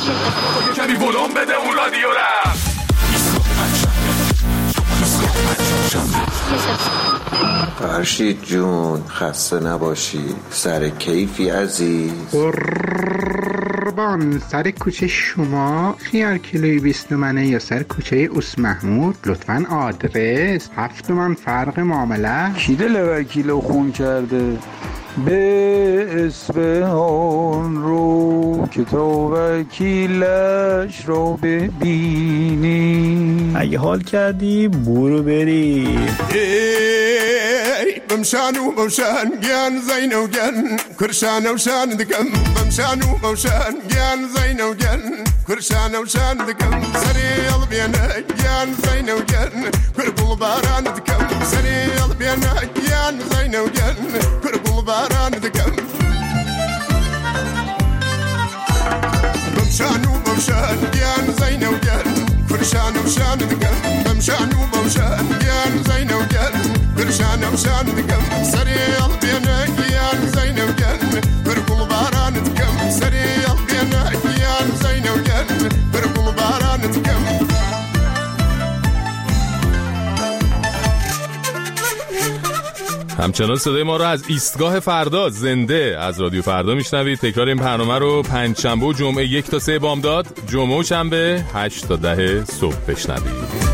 کمی ولوم بده اون رادیو را. فرشید جون خسته نباشی، سر کیفی عزیز. قربان سر کوچه شما خیار کیلویی 20 تومنه یا سر کوچه اوس محمود؟ لطفاً آدرس 7 تومن فرق معامله. کی دل کیلو خون کرده به اصفهان رو که تو وکیلش رو ببینی؟ اگه حال کردی برو بری. بمشان وموشان گیان زین و گن کرشان و شان دکم. بمشان وموشان گیان زین و گن کرشان و شان دکم. سریال بیانه گیان زین و گن کربول باران دکم. سریال بیانه گیان زین و گن کربول باران دکم. بمشان وموشان گیان زین و گن کرشان و شان دکم. بمشان وموشان گیان زین و گن کرشان و شان دکم. سریال بیانه گیان زین و گن کربول باران دکم. سریال بیانه گیان زین و گن کربول باران دکم. همچنان صدای ما رو از ایستگاه فردا زنده از رادیو فردا میشنوید. تکرار این برنامه رو پنجشنبه و جمعه 1 تا 3 بامداد، جمعه و شنبه 8 تا 10 صبح بشنوید.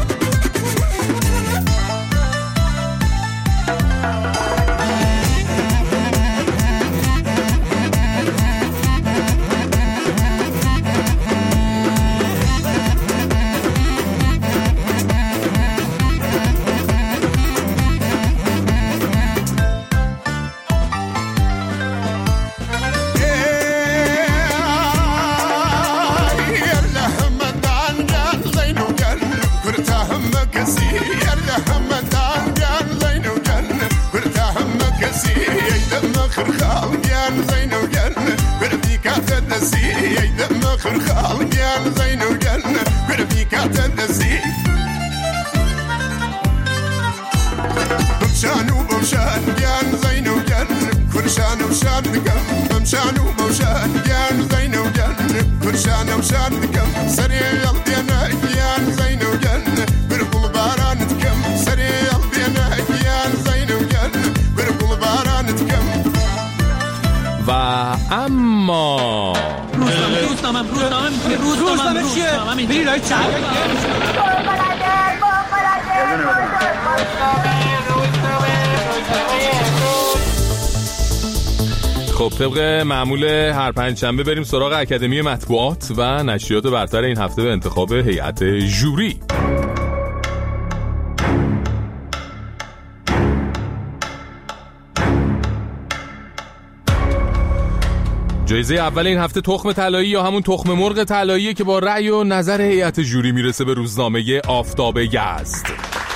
روزنامه چیه؟ بیرید های چند خب طبق معمول هر پنجشنبه بریم سراغ اکادمی مطبوعات و نشریات برتر این هفته به انتخاب هیئت ژوری. جایزه اول این هفته تخم طلایی یا همون تخم مرغ طلاییه که با رأی و نظر هیئت ژوری میرسه به روزنامه آفتاب یزد.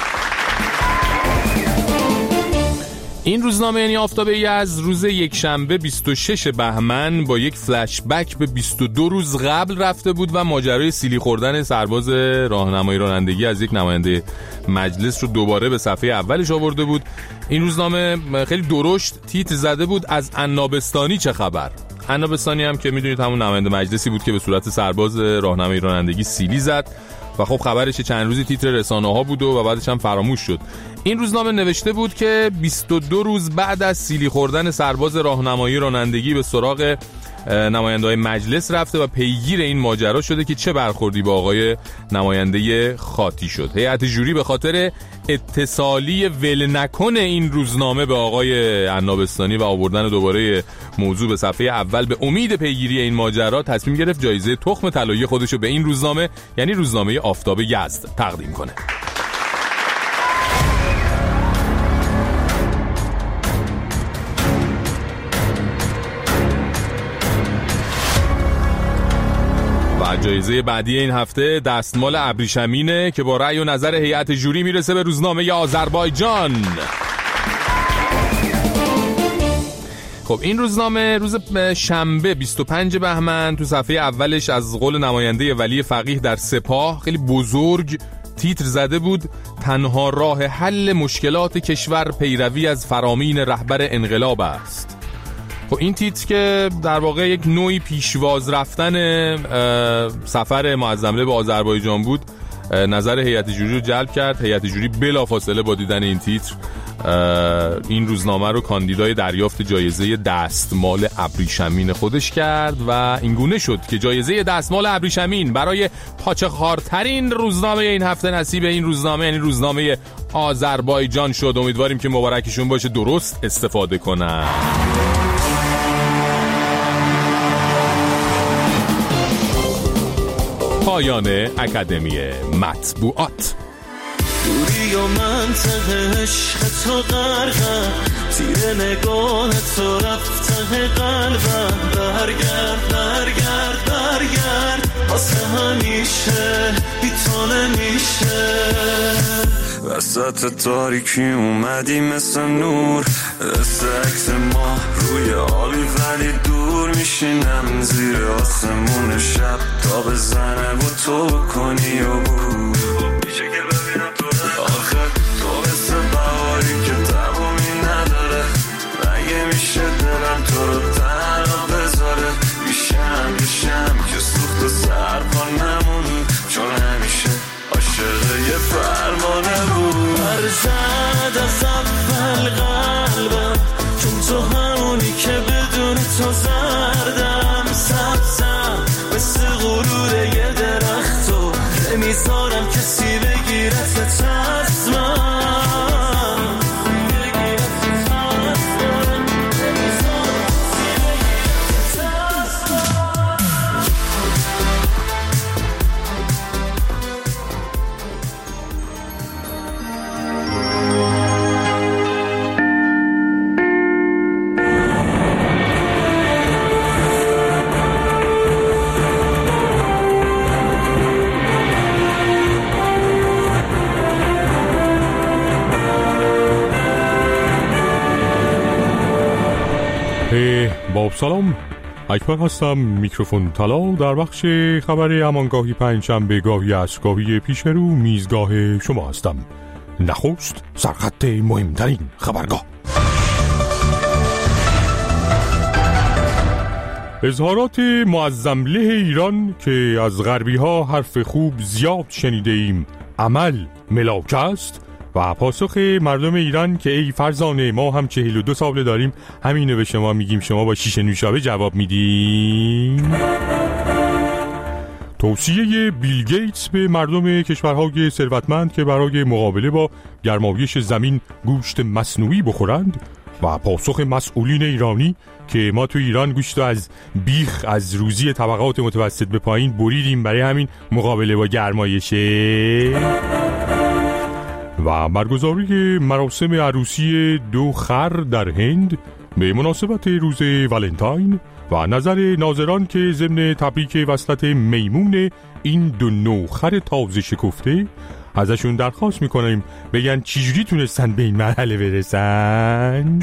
این روزنامه یعنی آفتاب یزد روز یکشنبه 26 بهمن با یک فلش بک به 22 روز قبل رفته بود و ماجرای سیلی خوردن سرباز راهنمایی رانندگی از یک نماینده مجلس رو دوباره به صفحه اولش آورده بود. این روزنامه خیلی درشت تیتر زده بود از عنابستانی چه خبر. عنابستانی هم که میدونید همون نماینده مجلسی بود که به صورت سرباز راهنمایی رانندگی سیلی زد و خب خبرش چند روزی تیتر رسانه‌ها بود و بعدش هم فراموش شد. این روزنامه نوشته بود که 22 روز بعد از سیلی خوردن سرباز راهنمایی رانندگی به سراغ نماینده‌های مجلس رفته و پیگیر این ماجرا شده که چه برخوردی با آقای نماینده خاطی شد. هیئت ژوری به خاطر اتصالی ول نکن این روزنامه به آقای عنابستانی و آوردن دوباره موضوع به صفحه اول به امید پیگیری این ماجرا تصمیم گرفت جایزه تخم طلایی خودشو به این روزنامه یعنی روزنامه آفتاب یزد تقدیم کنه. جایزه بعدی این هفته دستمال ابریشمینه که با رأی و نظر هیئت ژوری میرسه به روزنامه آذربایجان. خب این روزنامه روز شنبه 25 بهمن تو صفحه اولش از قول نماینده ولی فقیه در سپاه خیلی بزرگ تیتر زده بود تنها راه حل مشکلات کشور پیروی از فرامین رهبر انقلاب است. خب این تیتر که در واقع یک نوعی پیشواز رفتن سفر معظم له به آذربایجان بود، نظر هیئت جوری رو جلب کرد. هیئت جوری بلافاصله با دیدن این تیتر این روزنامه رو کاندیدای دریافت جایزه دستمال ابریشمین خودش کرد و اینگونه شد که جایزه دستمال ابریشمین برای پاچه‌خوارترین روزنامه این هفته نصیب این روزنامه، یعنی روزنامه آذربایجان شد. امیدواریم که مبارکشون باشه، درست استفاده کنن. پایان اکادمی مطبوعات. دوری و منطقه عشق تو غرقم، تیر نگاه تو رفته قلبم. برگرد برگرد برگرد واسه همیشه، بی تو نمیشه. وسط تاریکی اومدی مثل نور، عکس ما روی آبی ولی دور میشینم زیر آسمون شب تا بزنه و تو کنی و بود. آخر تو مثل بهاری که تمومی نداره، مگه میشه دلم تو رو تنها بذاره؟ میشم که سوخت و سرپا نمونی، چون همیشه عاشق یه فرمانه بود. برزد از اول قلبم، چون تو همونی که بدون تو زردم. سبزم مثل غرور یه درخت و نمیذارم کسی بگیرت از من. با سلام، اکبر هستم. میکروفون طلا در بخش خبری همانگاهی پنجشنبه، گاهی عصرگاهی پیش رو میزگاه شما هستم. نخست سرخط مهمترین خبرگاه. اظهارات معظم له ایران که از غربی ها حرف خوب زیاد شنیده ایم، عمل ملاک است، و پاسخ مردم ایران که ای فرزانه ما هم 42 ساله داریم، همینو به شما میگیم، شما با شیشه نوشابه جواب میدین. توصیه بیل گیتس به مردم کشورهای ثروتمند که برای مقابله با گرمایش زمین گوشت مصنوعی بخورند، و پاسخ مسئولین ایرانی که ما تو ایران گوشت از بیخ از روزی طبقات متوسط به پایین بریدیم برای همین مقابله با گرمایشه. و برگزاری مراسم عروسی 2 خر در هند به مناسبت روز ولنتاین و نظر ناظران که ضمن تبریک وصلت میمون این 2 نوخر تازه شکفته ازشون درخواست میکنیم بگن چجوری تونستن به این مرحله برسن.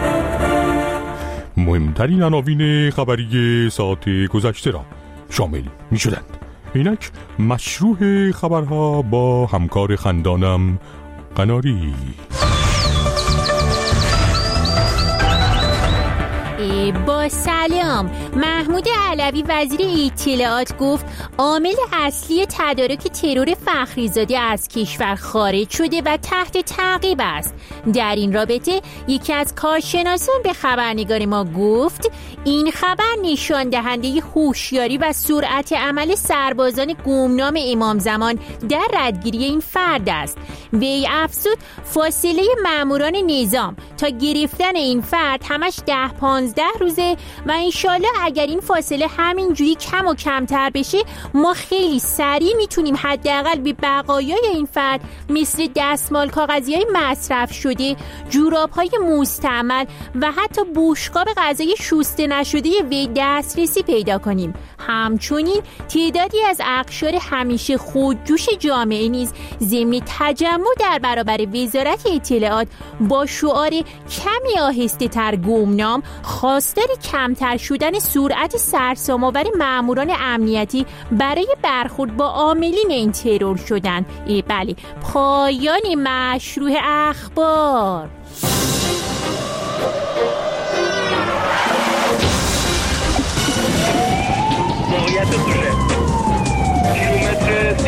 مهمترین عناوین خبری ساعت گذشته را شامل میشدند. اینک مشروع خبرها با همکار خندانم قناری. با سلام. محمود علوی وزیر اطلاعات گفت عامل اصلی تدارک ترور فخریزاده از کشور خارج شده و تحت تعقیب است. در این رابطه یکی از کارشناسان به خبرنگار ما گفت این خبر نشان دهنده هوشیاری و سرعت عمل سربازان گمنام امام زمان در ردگیری این فرد است. وی افزود فاصله ماموران نظام تا گرفتن این فرد همش 10-15 روزه و انشالله اگر این فاصله همینجوری کم و کمتر بشه ما خیلی سریع میتونیم حداقل به بقایای این فرد مثل دستمال کاغذی‌های مصرف شده، جوراب‌های مستعمل و حتی بشقاب غذای شسته نشده وی دسترسی پیدا کنیم. همچنین تعدادی از اقشار همیشه خودجوش جامعه نیز ضمن تجمع در برابر وزارت اطلاعات با شعار کمی آهسته تر گمنام خواستار کمتر شدن سرعت سرسام‌آور ماموران امنیتی برای برخورد با عاملین این ترور شدند. بله، پایان مشروع اخبار.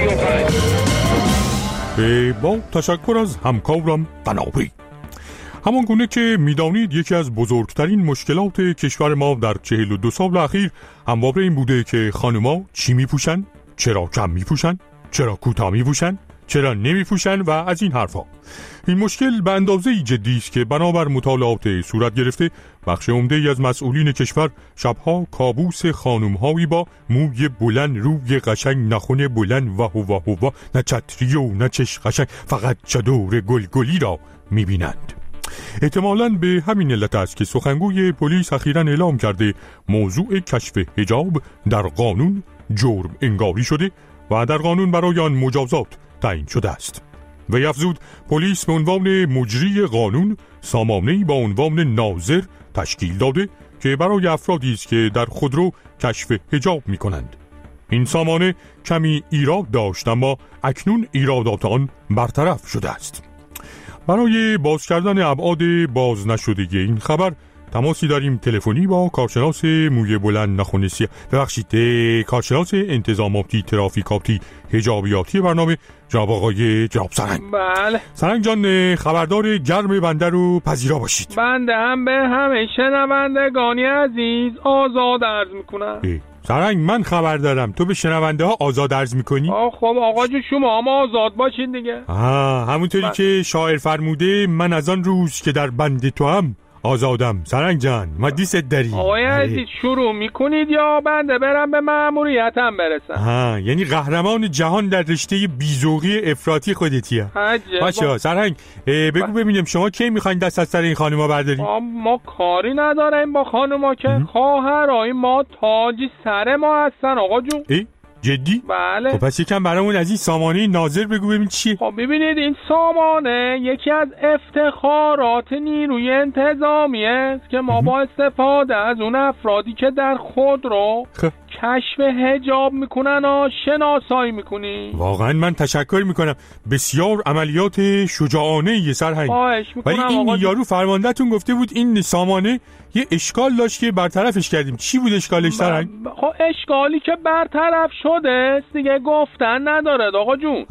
با تشکر از همکارم قنابی. همان گونه که میدانید یکی از بزرگترین مشکلات کشور ما در 42 سال اخیر همواره این بوده که خانوما چی میپوشن، چرا کم میپوشن، چرا کوتاه میپوشن، چرا نمیپوشن و از این حرفا. این مشکل به اندازه‌ای جدی است که بنابر مطالعات صورت گرفته بخش عمده‌ای از مسئولین کشور شبها کابوس خانم‌هایی با موی بلند، روی قشنگ، نخون بلند و نه چتری و نه چش قشنگ، فقط چادر گلگلی را می‌بینند. احتمالاً به همین علت است که سخنگوی پلیس اخیراً اعلام کرده موضوع کشف حجاب در قانون جرم انگاری شده و در قانون برای آن مجازات تعیین شده است. وی افزود پلیس به عنوان مجری قانون سامانه‌ای با عنوان ناظر تشکیل داده که برای افرادی است که در خودرو کشف حجاب می‌کنند. این سامانه کمی ایراد داشت اما اکنون ایرادات آن برطرف شده است. برای باز کردن ابعاد باز نشدگی این خبر تماسی داریم تلفنی با کارشناس موی بلند نخون سیاه، کارشناس انتظاماتی ترافیکاتی حجابیاتی برنامه جناب آقای جناب سرنگ. بله سرنگ جان، خبردار گرم بنده رو پذیرا باشید. بنده هم به همه شنوندگانی عزیز آزاد عرض میکنم. سرنگ، من خبر دارم تو به شنونده ها آزاد عرض میکنی؟ خب آقا جو شما هم آزاد باشین دیگه. همونطوری که شاعر فرموده من از آن روز که در بند تو هم آزادم. سرنگ جان ما دیست داری. آقای عزیز شروع میکنید یا بنده برم به مأموریتم برسم؟ یعنی قهرمان جهان در رشته بیزوقی افراطی خودتیه. باشه سرنگ، بگو ببینیم شما کی میخواین دست از سر این خانوما برداریم؟ ما کاری نداریم با خانوما که خواهرای ما تاج سر ما هستن آقا جون. جدی؟ بله. خب پس یکم برامون از این سامانه ناظر بگو ببین چیه؟ خب ببینید این سامانه یکی از افتخارات نیروی انتظامی است که ما با استفاده از اون افرادی که در خود رو کشف حجاب میکنن و شناسایی میکنی. واقعا من تشکر میکنم، بسیار عملیات شجاعانه یه سرهنگ. خواهش میکنم. ولی این یارو فرماندهتون گفته بود این سامانه یه اشکال داشت که برطرفش کردیم. چی بود اشکالش سرهنگ؟ خب اشکالی که برطرف شده دیگه گفتن نداره آقا جون.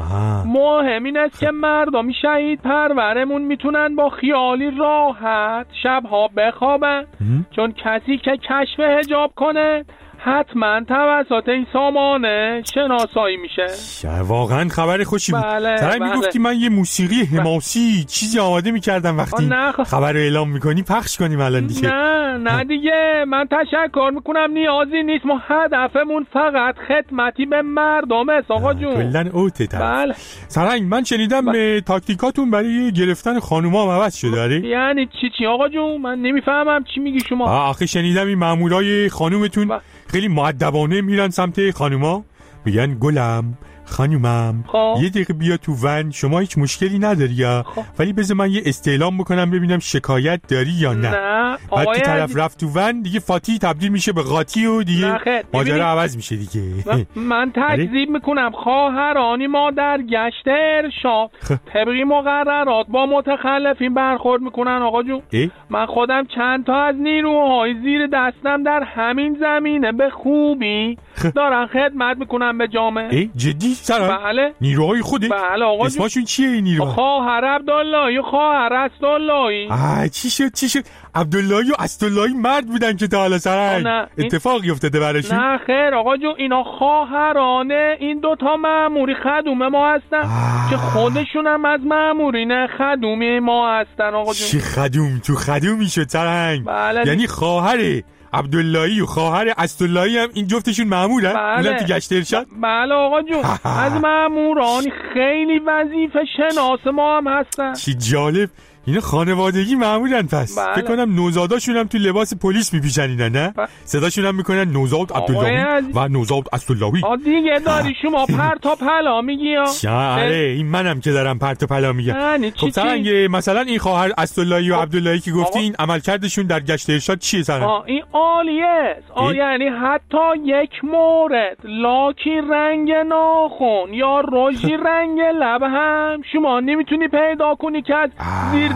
مهم این است که مردمی شهید پرورمون میتونن با خیالی راحت شبها بخوابن، چون کسی که کشف حجاب کنه حتما توسط این سامانه شناسایی میشه. واقعا خبر خوشی بود. بله. میگفتی من یه موسیقی حماسی چیزی آماده میکردم وقتی خبر رو اعلام میکنی پخش کنیم الان دیگه. نه دیگه من تشکر میکنم، نیازی نیست. ما هدفمون فقط خدمتی به مردم است آقا جون. کلن اوته. بله سرنگ، من شنیدم تاکتیکاتون برای گرفتن خانوما عوض شده داره. یعنی چی آقا جون؟ من نمیفهمم چی میگی شما. آخه شنیدم این مامورای خانومتون خیلی مؤدبانه میرن سمت خانوما، میگن گلم خانومم یه دقیقه بیا تو ون، شما هیچ مشکلی نداری یا ولی بذار من یه استعلام بکنم ببینم شکایت داری یا نه. بعد که طرف رفت تو ون دیگه فاتی تبدیل میشه به قاطی و دیگه ماجرا عوض میشه دیگه. من تکذیب میکنم. خواهرانی ما در گشت ارشاد طبقی مقررات با متخلفین برخورد میکنن آقا جون. من خودم چند تا از نیروهای زیر دستم در همین زمینه به خوبی دارن خدمت میکنن به جامعه. جدی سرنگ؟ بله. نیروهای خوده؟ بله آقا. اسمشون چیه این نیروها؟ خواهر عبداللهی و خواهر اسداللهی. چی شد؟ عبداللهی و اسداللهی مرد بودن که تا حالا سرنگ اتفاقی افتاده براشون؟ نه خیر آقا جون، اینا خواهرانه این دوتا مأموری خدوم ما هستن که خودشون هم از مأمورین خدومی ما هستن آقا جون. چی خدوم؟ تو خدومی شد سرنگ؟ بله. یعنی خواهر عبداللهی و خواهر اسداللهی هم این جفتشون مأمورن؟ بله. اونم تو گشت ارشاد؟ بله آقا جون. از مأموران خیلی وظیفه شناس ما هم هستن. چی جالب، اینا خانوادگی مأمورن پس. فکر کنم نوزاداشون هم تو لباس پلیس میپیشن اینا نه؟ صداشون هم میکنن نوزاد عبداللهی و نوزاد اسداللهی. دیگه داری شما پرت و پلا میگی ها؟ این منم که دارم پرت و پلا میگم. خب سرنگ، مثلا این خواهر اسداللهی و عبداللهی که گفتی این عملکردشون در گشت ارشاد چیه سرنگ؟ این عالیه. یعنی حتی یک مورد لاکی رنگ ناخن یا رژی رنگ لب هم شما نمیتونی پیدا کنی که از زیر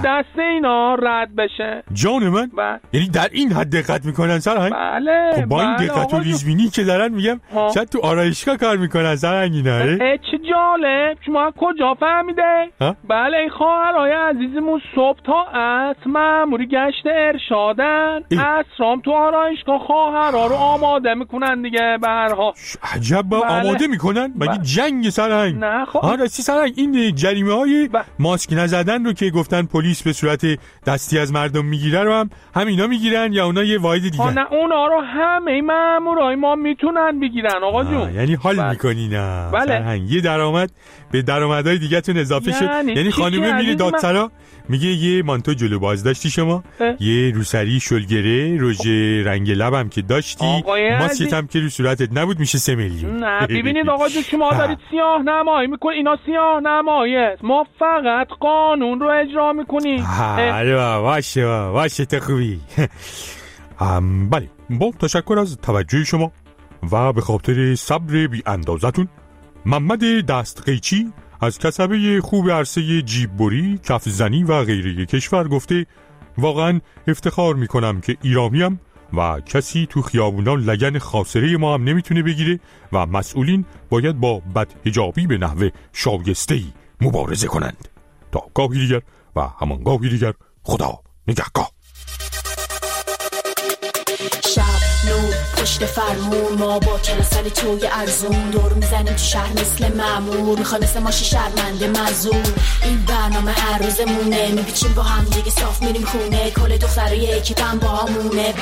دست اینا رد بشه. جان من یعنی در این حد دقت میکنن سرهنگ؟ بله. خب با این دقت و ریزبینی که دارن میگم شاید تو آرایشگاه کار میکنن سرهنگ اینا. چه جالب، شما کجا فهمیده؟ بله این خواهرای عزیزمون صبح تا عصر مأموری گشت ارشادن، عصرام تو آرایشگاه خواهرها رو آماده میکنن دیگه. برها عجب با آماده میکنن؟ مگه جنگ سرهنگ؟ نه خب راستی سرهنگ این جریمه های ماسک نزدن رو که گفتن پلیس به صورت دستی از مردم میگیره رو هم اینا میگیرن یا اونا یه واحد دیگه؟ نه اونا رو همه مامورای ما میتونن بگیرن آقا جون. یعنی حال میکنین سرهنگ یه درآمد به درآمدهای دیگه تون اضافه شد. یعنی خانومه میره دادسرا میگه یه مانتو جلو بازداشتی شما، یه روسری شلگره، رژ رنگ لبم که داشتی، ماسکت هم که رو صورتت نبود، میشه 3 میلیون. نه ببینید آقا جو شما دارید سیاه نمایی میکنید، اینا سیاه نماییه، ما فقط قانون رو اجرا میکنیم. باشه تا خوبی. بله با تشکر از توجه شما و به خاطر صبر بی اندازتون، محمد دستقیچی از کسبه خوب عرصه جیببری، کفزنی و غیره کشور گفته واقعا افتخار میکنم که ایرانیم و کسی تو خیابونان لگن خاصره ما هم نمیتونه بگیره و مسئولین باید با بدحجابی به نحو شایسته‌ای مبارزه کنند. تا گاهی دیگر و همان گاهی دیگر، خدا نگهدار. پشت فرمون ما با کلاسل توی ارزون دور میزنیم تو شهر مثل معمول، میخوای مثل ماشی شرمنده مزون. این برنامه هر روزمونه، میپیچیم با هم دیگه صاف میریم خونه، کل دختره یکی تن با همونه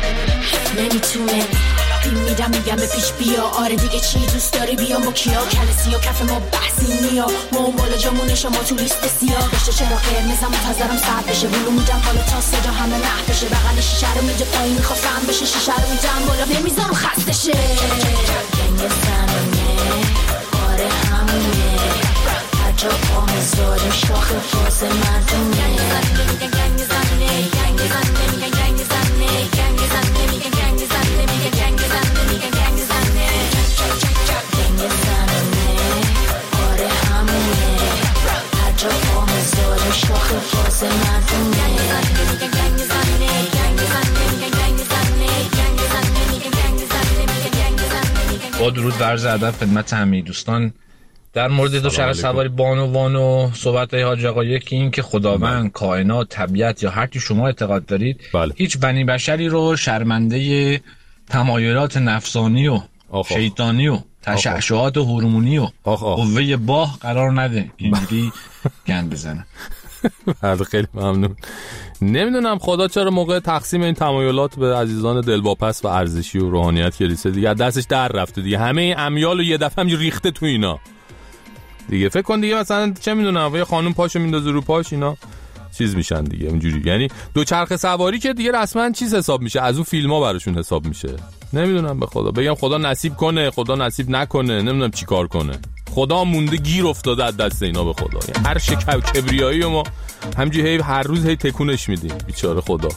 نمیتونه میگم به پیش بیا. آره دیگه چی دوست داری بیام با کیا، کلسی و کف ما بحثی نیا، ما اون بالا جامونه شما تو لیست سیاه. بشه چرا قرمزم منتظرم سرد بشه، بلو میدم حالا تا صدا همه نه بشه، بغل شیشه رو میده پایین میخواستم بشه، شیشه رو میدم بالا نمیذارم خسته شه. گنگ زنونه آره همونه، هر جا پا میذاریم شاخ باز مردونه. گنگ زنونه گنگ زنونه میگن گنگ زنونه گنگ زنونه میگن گنگ زنونه میگن گنگ زنونه میگن گنگ زنونه گنگ زنونه آره همونه، هر جا پا میذاریم شاخ باز مردونه. میگن گنگ زنونه گنگ زنونه میگن گنگ زنونه گنگ زنونه میگن گنگ زنونه میگن گنگ زنونه. با درود بر عرض خدمت همه دوستان، در مورد دوچرخه سواری بانوان و صحبت‌های حاج آقا، یکی این که خداوند، کائنات، طبیعت یا هر کی شما اعتقاد دارید هیچ بنی بشری رو شرمنده تمایلات نفسانی و شیطانی و تشعشعات و هورمونی و قوه باه قرار نده اینجوری گند بزنه. خیلی ممنون. نمیدونم خدا چرا موقع تقسیم این تمایلات به عزیزان دلواپس و ارزشی و روحانیت کلیسا دیگه دستش در رفته دیگه، همه امیال رو یه دفعه هم ریخته تو اینا دیگه. فکر کن دیگه مثلا چه میدونم یه خانم پاشو میندازه رو پاش، اینا چیز میشن دیگه اونجوری. یعنی دوچرخه سواری که دیگه رسما چیز حساب میشه، از اون فیلم‌ها براشون حساب میشه. نمیدونم به خدا بگم خدا نصیب کنه، خدا نصیب نکنه، نمیدونم چی کار کنه. خدا مونده گیر افتاده از دست اینا به خدا. یعنی هر شکل کبریایی ما همینجوری هر روز تکونش میدیم بیچاره خدا.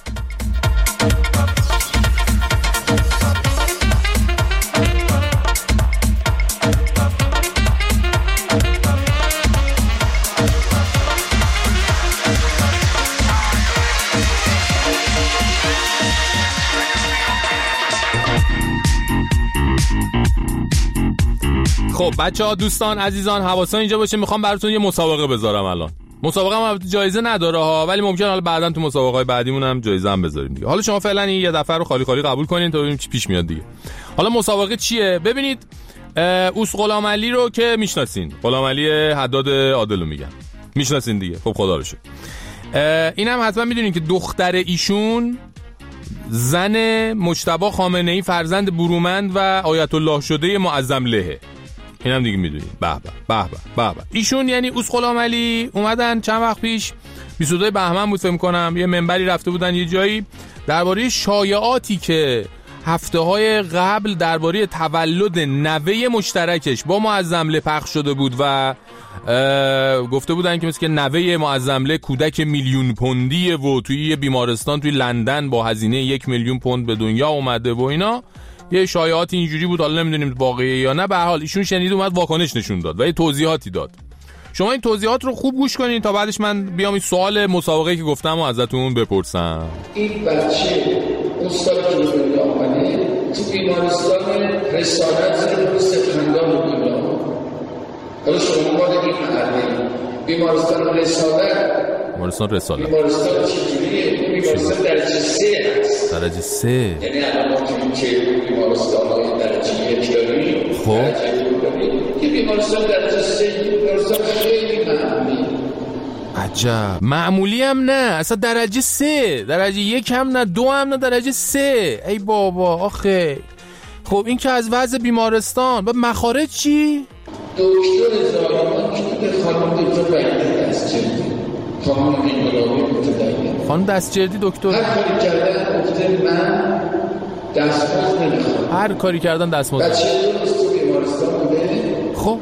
خب بچه‌ها، دوستان عزیزان، حواسان اینجا باشه، میخوام براتون یه مسابقه بذارم. الان مسابقه هم جایزه نداره ها، ولی ممکنه حالا بعداً تو مسابقه‌های بعدیمون هم جایزه هم بذاریم دیگه. حالا شما فعلا این یه دفعه رو خالی خالی قبول کنین تا ببینیم چی پیش میاد دیگه. حالا مسابقه چیه؟ ببینید اوس غلامعلی رو که میشناسین، غلامعلی حداد عادل میگن، میشناسین دیگه. خب خدا رو شکر. اینم حتما میدونین که دختر ایشون زن مجتبی خامنه‌ای فرزند برومند و آیت الله شده معظم لهه. اینم دیگه میدونین. به به به به. ایشون یعنی اوس غلامعلی اومدن چند وقت پیش 22 بهمن بود فکر کنم، یه منبری رفته بودن یه جایی درباره شایعاتی که هفته‌های قبل درباره تولد نوه مشترکش با معظم له پخش شده بود و گفته بودن که مثل که نوه معظم له کودک میلیون پوندیه و توی یه بیمارستان توی لندن با هزینه 1 میلیون پوند به دنیا اومده و اینا. یه شایعات اینجوری بود، حالا نمیدونیم واقعیه یا نه. به هر حال ایشون شنید اومد واکنش نشون داد و یه توضیحاتی داد. شما این توضیحات رو خوب گوش کنین تا بعدش من بیام این سوال مسابقه که گفتم و ازتون بپرسم. این بچه اون سال که دنیا آمده تو بیمارستان رسالت زیر سپندان دنیا. حالا شما ما داریم محله بیمارستان رسالت بیمارستان چجوریه؟ بیمارستان درجه 3 هست. درجه 3 یعنی الان ما که بیمارستان های درجه 1 داریم، خب درجه 2 داریم، که بیمارستان درجه 3 بیمارستان خیلی معمولی. عجب. معمولی هم نه، اصلا درجه 3، درجه 1 هم نه، 2 هم نه، درجه 3. ای بابا آخه. خب این که از وضع بیمارستان. و مخارج چی؟ دکتر زایمان که به خانم دکتر بگیده دستجردی، خانم انقلابی متدین، خانم دستجردی دکتر هر کاری کردن گفته من دستمزد نمیخوام. هر کاری کردن دستمزد. بچه درست تو بیمارستان بوده. خب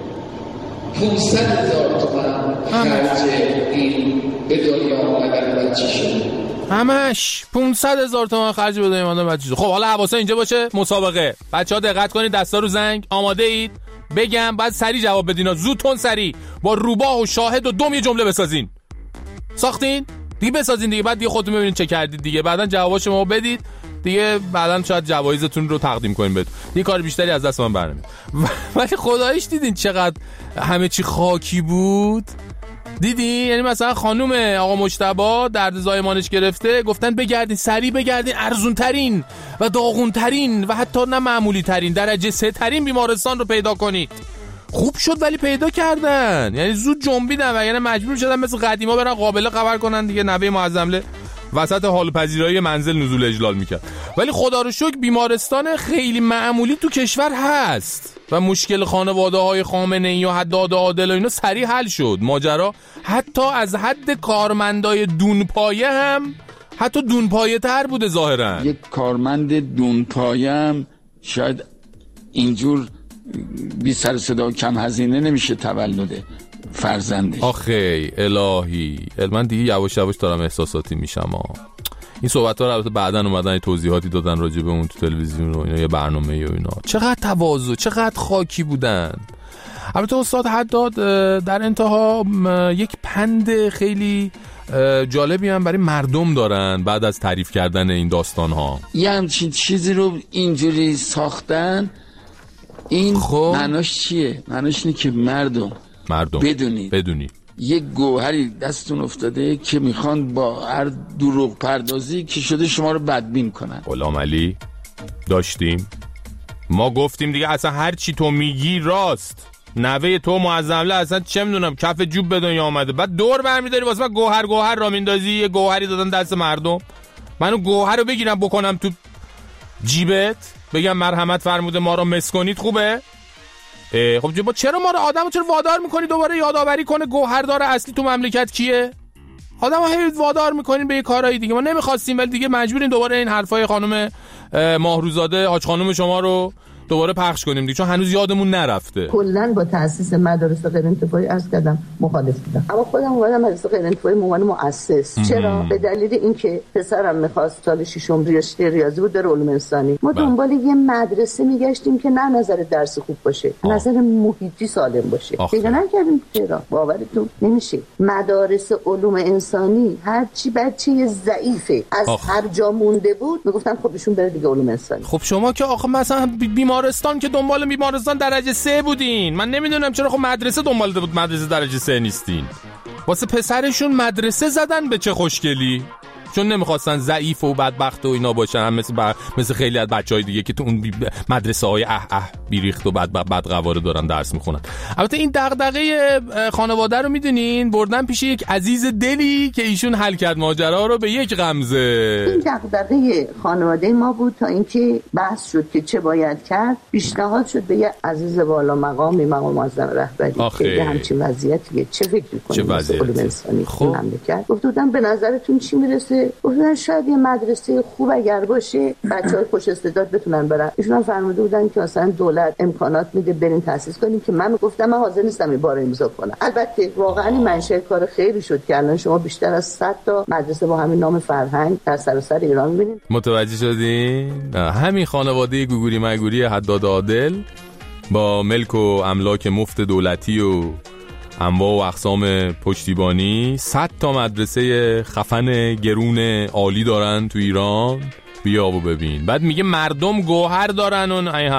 500,000 تومان خرج این به دنیا آمدن بچه شد. همش 500,000 تومان خرج به دنیا آمدن بچه شد. خب حالا حواستون اینجا باشه. مسابقه. بچه‌ها دقت کنید، دستا رو زنگ. آماده اید؟ بگم بعد سریع جواب بدین. زودتون سریع با روباه و شاهد و دوم یه جمله بسازین. ساختین؟ دیگه بسازین دیگه، بعد دیگه خودتون ببینید چه کردید دیگه. بعداً جواباشو ما بدید. دیگه بعداً شاید جوایزتون رو تقدیم کنیم بهتون. دیگه کار بیشتری از دست من برنمیاد. ولی خداییش دیدین چقدر همه چی خاکی بود؟ دیدی؟ یعنی مثلا خانم آقا مجتبی درد زایمانش گرفته، گفتن بگردین سریع بگردین ارزون ترین و داغون ترین و حتی نه معمولی ترین درجه 3 ترین بیمارستان رو پیدا کنید. خوب شد ولی پیدا کردن، یعنی زود جنبیدن و یعنی مجبور شدن مثل قدیما برن قابله خبر کنن دیگه. نوه معظمله وسط حال پذیرایی منزل نزول اجلال میکرد. ولی خدا رو شکر بیمارستان خیلی معمولی تو کشور هست و مشکل خانواده های خامنه‌ای و حداد عادل و اینا سریع حل شد. ماجرا حتی از حد کارمندای دونپایه هم حتی دونپایه تر بوده ظاهرا. یک کارمند دونپایه هم شاید اینجور بی سر صدا کم هزینه نمیشه تولد فرزندش. آخه الهی من دیگه یواش یواش دارم احساساتی میشم. این صحبت ها رو البته بعدن اومدن توضیحاتی دادن راجع به اون تو تلویزیون و اینا، یه برنامه و اینا. چقدر تواضع، چقدر خاکی بودن. البته استاد حداد در انتها یک پند خیلی جالبی هم برای مردم دارن بعد از تعریف کردن این داستان ها. یه همچین چیزی رو اینجوری ساختن، این خب معناش چیه؟ معناش اینه که مردم بدونی یک گوهری دستون افتاده که میخوان با هر دروغ پردازی که شده شما رو بدبین کنن. غلام علی داشتیم، ما گفتیم دیگه اصلا هر چی تو میگی راست. نوه تو معظمله اصلا چه میدونم کف جوب به دنیا آمده، بعد دور برمیداری واسه من گوهر را میندازی. یه گوهری دادن دست مردم، منو گوهر رو بگیرم بکنم تو جیبت بگم مرحمت فرموده ما رو مس کنید. خوبه؟ خب چرا ما رو آدمو چرا وادار میکنی دوباره یادآوری کنه گوهردار اصلی تو مملکت کیه؟ آدمو هی وادار میکنین به یه کارهای دیگه. ما نمیخواستیم ولی دیگه مجبوریم دوباره این حرفای خانم ماهروزاده حاج خانم شما رو دوباره پخش کنیم دیگه، چون هنوز یادمون نرفته. کلا با تأسیس مدارس غیر انتفاعی عرض کردم مخالف بودم، اما خودم اومدم مدرسه غیر انتفاعی به عنوان مؤسس. چرا؟ به دلیل اینکه پسرم می‌خواست سال ششم ریاضی بود، در علوم انسانی. ما دنبال یه مدرسه میگشتیم که نه نظر درس خوب باشه، نظر محیطی سالم باشه. دیگه نکردیم. چرا؟ باورتون نمیشه. مدارس علوم انسانی هر چی بچه ضعیفه از هر جا مونده بود میگفتن خب ایشون بره دیگه علوم انسانی. خب شما که آخه مثلا بیمارستان که دنبال بیمارستان درجه 3 بودین، من نمیدونم چرا خب مدرسه دنبال بود مدرسه درجه 3 نیستین. واسه پسرشون مدرسه زدن به چه خوشگلی، چون نمیخواستن ضعیف و بدبخت و اینا باشن، هم مثل خیلی از بچهای دیگه که تو اون مدرسه های بیریخت و بدقواره دارن درس میخونن. البته این دغدغه خانواده رو میدونین بردن پیش یک عزیز دلی که ایشون حل کرد ماجرا رو به یک غمزه. این دغدغه خانواده ما بود تا اینکه بحث شد که چه باید کرد. پیشنهاد شد به یه عزیز بالا مقام امام معظم رهبری که همچین وضعیتیه چه فکر می‌کنید علوم انسانی خب مملکت. گفتم به نظرتون چی میرسه؟ گفتن شاید یه مدرسه خوب اگر باشه بچه‌های خوش استعداد بتونن برن. ایشون هم فرموده بودن که مثلا دولت امکانات میده برین تأسیس کنیم، که من گفتم من حاضر نیستم این بارو امضا کنم. البته واقعا منشأ کار خیری شد که الان شما بیشتر از 100 تا مدرسه با همین نام فرهنگ در سراسر ایران می‌بینید. متوجه شدین؟ همین خانواده گوگوری مگوری حداد عادل با ملک و املاک مفت دولتی و انواع و اقسام پشتیبانی، 100 تا مدرسه خفن گرون عالی دارن تو ایران. بیا و ببین. بعد میگه مردم گوهر دارن. اون